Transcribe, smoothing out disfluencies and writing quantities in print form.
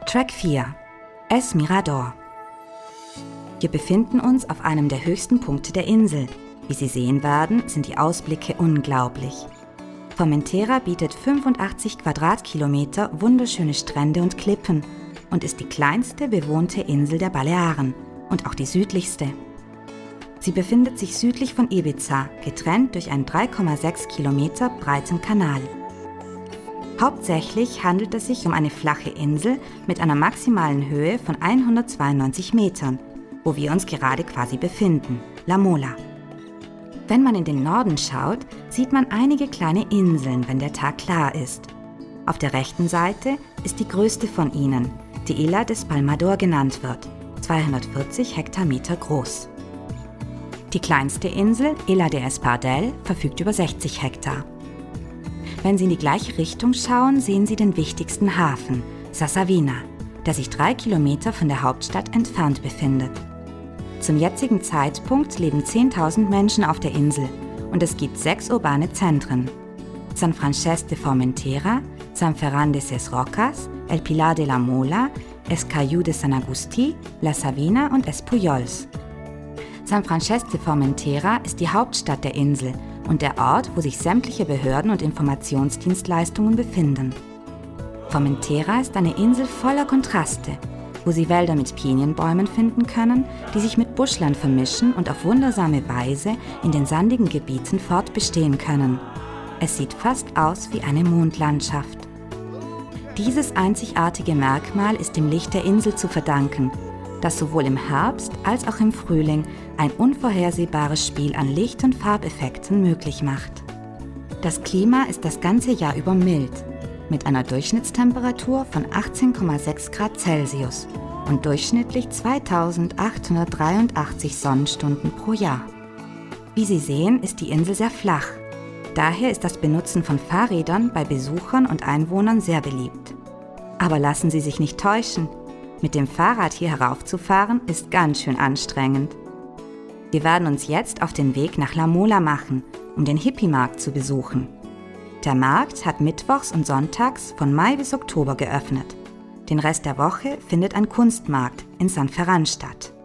Track 4 – Es Mirador. Wir befinden uns auf einem der höchsten Punkte der Insel. Wie Sie sehen werden, sind die Ausblicke unglaublich. Formentera bietet 85 Quadratkilometer wunderschöne Strände und Klippen und ist die kleinste bewohnte Insel der Balearen und auch die südlichste. Sie befindet sich südlich von Ibiza, getrennt durch einen 3,6 Kilometer breiten Kanal. Hauptsächlich handelt es sich um eine flache Insel mit einer maximalen Höhe von 192 Metern, wo wir uns gerade quasi befinden, La Mola. Wenn man in den Norden schaut, sieht man einige kleine Inseln, wenn der Tag klar ist. Auf der rechten Seite ist die größte von ihnen, die Isla del Palmador genannt wird, 240 Hektarmeter groß. Die kleinste Insel, Isla de Espardel, verfügt über 60 Hektar. Wenn Sie in die gleiche Richtung schauen, sehen Sie den wichtigsten Hafen, Sassavina, der sich 3 Kilometer von der Hauptstadt entfernt befindet. Zum jetzigen Zeitpunkt leben 10.000 Menschen auf der Insel und es gibt 6 urbane Zentren: San Frances de Formentera, San Ferran de Ses Rocas, El Pilar de la Mola, Es Cayú de San Agustí, La Sabina und Es Pujols. San Frances de Formentera ist die Hauptstadt der Insel und der Ort, wo sich sämtliche Behörden und Informationsdienstleistungen befinden. Formentera ist eine Insel voller Kontraste, wo Sie Wälder mit Pinienbäumen finden können, die sich mit Buschland vermischen und auf wundersame Weise in den sandigen Gebieten fortbestehen können. Es sieht fast aus wie eine Mondlandschaft. Dieses einzigartige Merkmal ist dem Licht der Insel zu verdanken, das sowohl im Herbst als auch im Frühling ein unvorhersehbares Spiel an Licht- und Farbeffekten möglich macht. Das Klima ist das ganze Jahr über mild, mit einer Durchschnittstemperatur von 18,6 Grad Celsius und durchschnittlich 2883 Sonnenstunden pro Jahr. Wie Sie sehen, ist die Insel sehr flach. Daher ist das Benutzen von Fahrrädern bei Besuchern und Einwohnern sehr beliebt. Aber lassen Sie sich nicht täuschen. Mit dem Fahrrad hier heraufzufahren ist ganz schön anstrengend. Wir werden uns jetzt auf den Weg nach La Mola machen, um den Hippie-Markt zu besuchen. Der Markt hat mittwochs und sonntags von Mai bis Oktober geöffnet. Den Rest der Woche findet ein Kunstmarkt in San Ferran statt.